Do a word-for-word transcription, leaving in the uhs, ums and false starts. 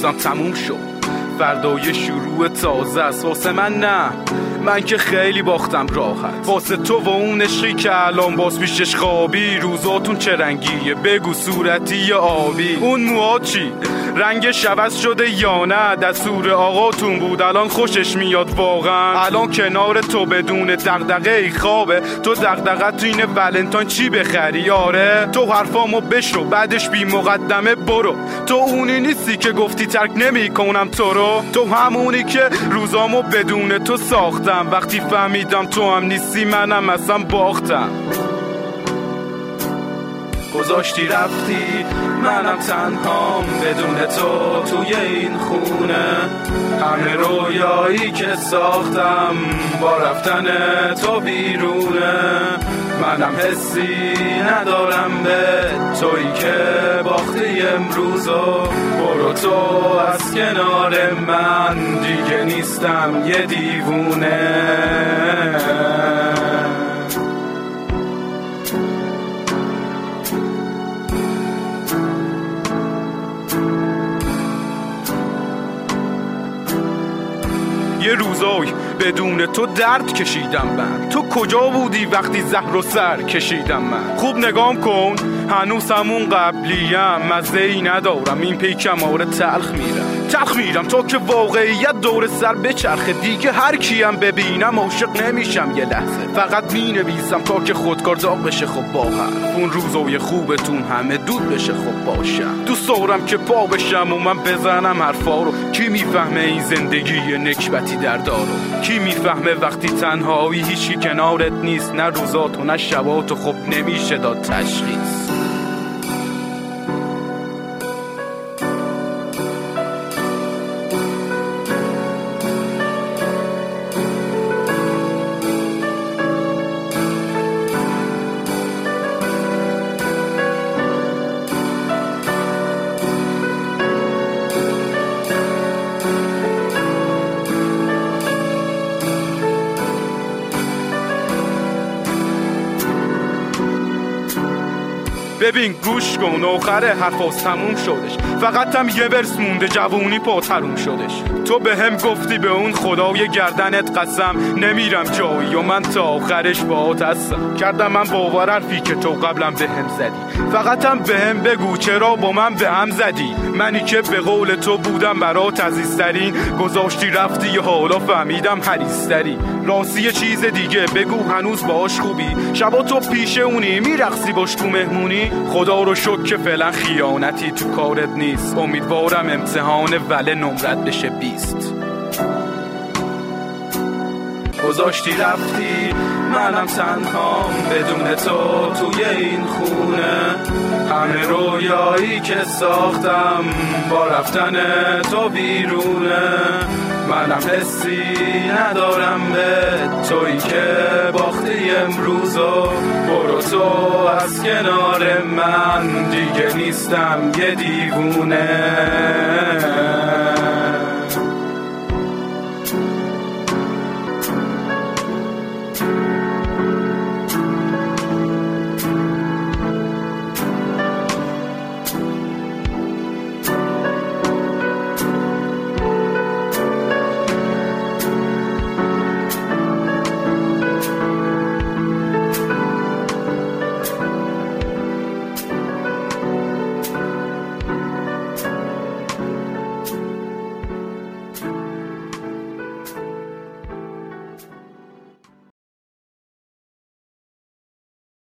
روزم تموم شد، فردای شروع تازه است واسه من. نه من که خیلی باختم راحت واسه تو و اون عشقی که الان باز پیشش خوابی. روزاتون چه رنگیه بگو، صورتی یا آبی؟ اون موها چی رنگش عوض شده یا نه؟ دستور آقاتون بود الان خوشش میاد واقعا؟ الان کنار تو بدون دغدغه ای خوابه. تو دغدغت تو اینه ولنتاین چی بخری؟ آره تو حرفامو بشو بعدش بی مقدمه برو. تو اونی نیستی که گفتی ترک نمی کنم تو رو. تو همونی که روزامو بدون تو ساختم. وقتی فهمیدم تو هم نیستی منم اصلا باختم. گذاشتی رفتی منم تنهام بدون تو توی این خونه. همه رویایی که ساختم با رفتن تو بیرونه. منم حسی ندارم به تویی که باختی امروزو. برو تو از کنار من دیگه نیستم یه دیوونه. یه روزای بدون تو درد کشیدم من. تو کجا بودی وقتی زهر و سر کشیدم من؟ خوب نگام کن هنوز همون قبلیم. مزه ای ندارم این پیکم آره تلخ میرم تلخ میرم تا که واقعیت دور سر بچرخه. دیگه هر کیم ببینم عاشق نمیشم یه لحظه. فقط مینویسم تا که خودکار داغ بشه. خب با حرف اون روزای خوبتون همه دود بشه. خب باشم دوست دارم که پا بشم و من بزنم حرفا رو. کی میفهمه این زندگی نکبتی در دارو؟ کی میفهمه وقتی تنهایی هیچی کنارت نیست؟ نه روزات و نه شبات و خب نمیشه داد تشخیص. ببین گوش کن آخر حرفاز تموم شدش. فقط هم یه ورس مونده جوونی پا تروم شدش. تو به هم گفتی به اون خدای گردنت قسم نمیرم جایی و من تا آخرش باهات هستم. کردم من باور حرفی که تو قبلم به هم زدی. فقط هم به هم بگو چرا با من به هم زدی؟ منی که به قول تو بودم برات عزیزترین. گذاشتی رفتی حالا فهمیدم حریصتری. راستی یه چیز دیگه بگو هنوز باش خوبی؟ شبا تو پیش اونی میرقصی باش تو مهمونی؟ خدا رو شکر که فعلا خیانتی تو کارت نیست. امیدوارم امتحان وله نمرت بشه بیست. گذاشتی رفتی منم تنهام بدون تو توی این خونه. همه رویایی که ساختم با رفتن تو بیرونه. منم حسی ندارم به تویی که باختی امروزو. برو تو از کنار من دیگه نیستم یه دیوونه.